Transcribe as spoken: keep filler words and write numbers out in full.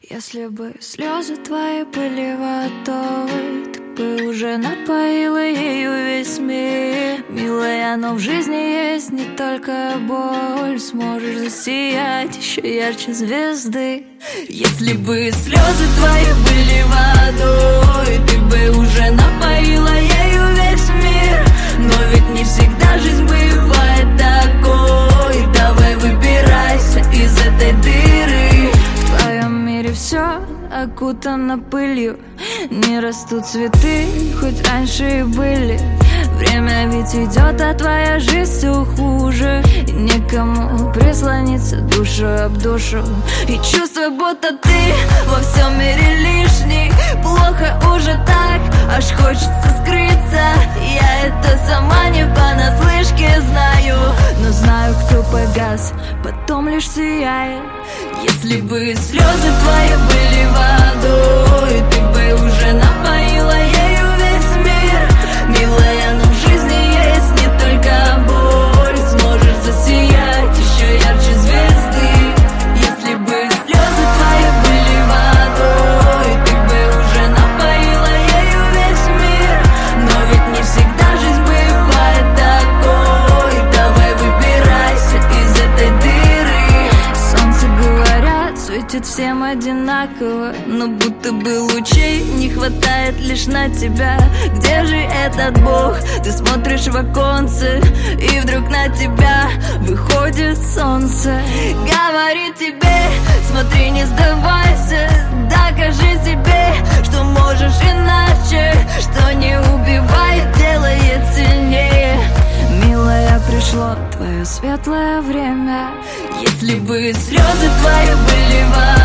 Если бы слезы твои были водой, ты бы уже напоила ею весь мир. Милая, но в жизни есть не только боль. Сможешь засиять еще ярче звезды. Если бы слезы твои были водой, ты бы уже напоила ею весь мир. Но ведь не всегда жизнь бывает такой. Давай выбирайся из этой дыры. В твоем мире все окутано пылью, не растут цветы, хоть раньше и были. Время ведь идет, а твоя жизнь все хуже. И некому прислониться душу об душу. И чувство, будто ты во всем мире лишний. Плохо уже так, аж хочется скрыться. Я это сама не понаслышке знаю, но знаю, кто погас, потом лишь сияет. Если бы слезы твои были водой, ты бы уже напоила ею весь мир. Милая, но в жизни есть не только боль. Сможешь засиять еще ярче звезды. Если бы слезы твои были водой, ты бы уже напоила ею весь мир. Но ведь не всегда жизнь бывает такой. Давай выбирайся из этой дыры. Солнце, говорят, светит всем одинаково, но будто бы лучей не хватает лишь на тебя. Где же этот Бог? Ты смотришь в оконце, и вдруг на тебя выходит солнце. Говорит тебе, смотри, не сдавайся. Докажи себе, что можешь иначе. Что не убивает, делает сильнее. Милая, пришло твое светлое время. Если бы слезы твои были водой,